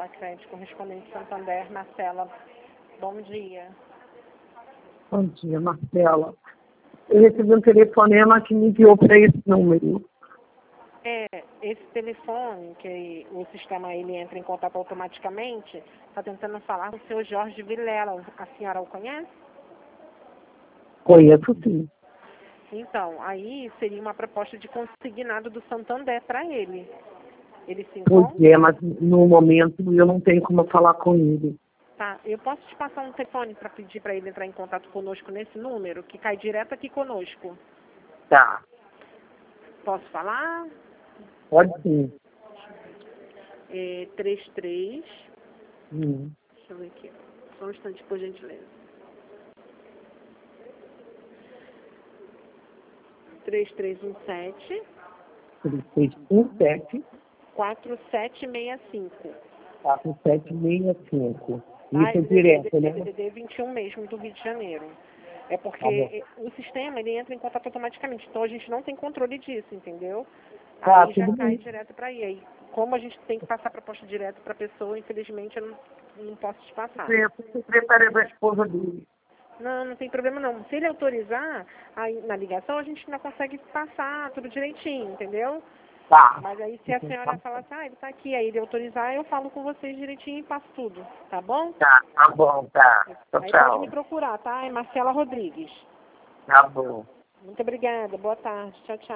Sacred, correspondente Santander, Marcela. Bom dia. Bom dia, Marcela. Eu recebi um telefonema que me enviou para esse número. Esse telefone, que o sistema ele entra em contato automaticamente, está tentando falar com o senhor Jorge Vilela. A senhora o conhece? Conheço, sim. Então, aí seria uma proposta de consignado do Santander para ele. Ele se Pois encontra? é, mas no momento eu não tenho como falar com ele. Tá, eu posso te passar um telefone para pedir para ele entrar em contato conosco nesse número, que cai direto aqui conosco. Tá. Posso falar? Pode sim. 33. Hum. Deixa eu ver aqui. Só um instante, por gentileza. 3317 3617 4765. 4765. Tá? Isso é direto, né? DDD 21 mesmo, do Rio de Janeiro. É Tá porque bom. o sistema ele entra em contato automaticamente, então a gente não tem controle disso, entendeu? Tá, Aí já tudo cai bem. direto para aí. Aí, como a gente tem que passar a proposta direto para a pessoa, infelizmente eu não posso te passar. Eu sou secretária da esposa dele. Não tem problema não. Se ele autorizar, aí na ligação a gente ainda consegue passar tudo direitinho, entendeu? Tá. Mas aí se a senhora falar assim, ele tá aqui, aí ele autorizar, eu falo com vocês direitinho e passo tudo, tá bom? Tá bom, tá. Tchau, Aí pode me tchau. procurar, tá? É Marcela Rodrigues. Tá bom. Muito obrigada, boa tarde, tchau, tchau.